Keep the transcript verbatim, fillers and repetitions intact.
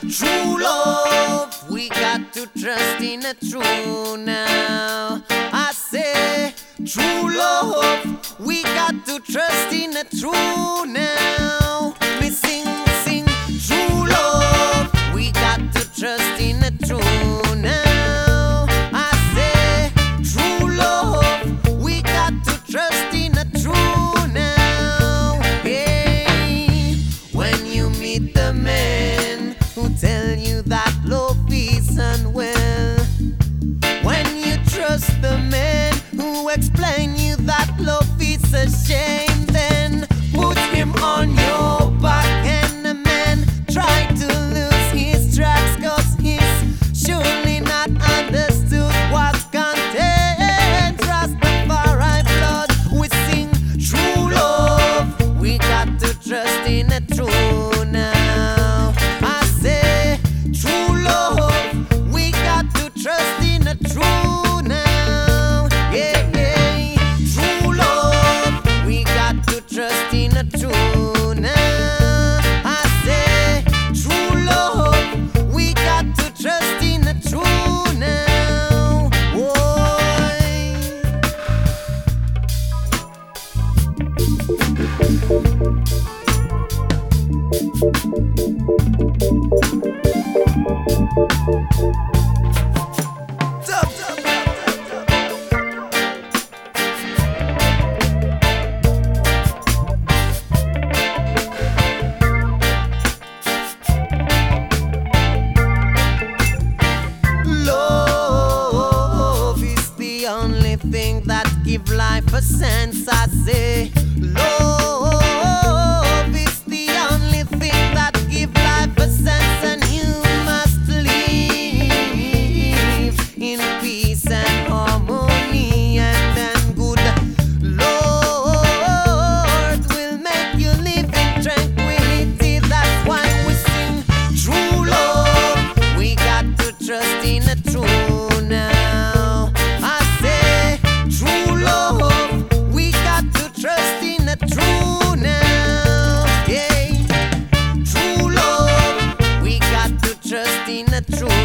true love, we got to trust in the true now. I say, true love, we got to trust in the true now. Me sing, sing, true love, we got to trust in the true now. I say, true love, we got to trust in the true now. Hey, when you meet the man who tell you that love is unwell, when you trust the man who explain you that love is a shame, then put him on your back and the man try to lose his tracks, cause he's surely not understood what's contained. Rastafari blood, we sing true love, we got to trust in the true now. I say true love, we got to trust in the true now. Yeah, yeah, true love, we got to trust in the true now. I say true love, we got to trust in the true now. Boy. Dub, dub, dub, dub, love is the only thing that give life a sense. I say love is the only thing that give life a sense, and you must live in peace and harmony, and then good Lord will make you live in tranquility. That's why we sing true love, we got to trust in the true now. I say true love, we got to trust in the true now. Yeah, true love, we got to trust in the true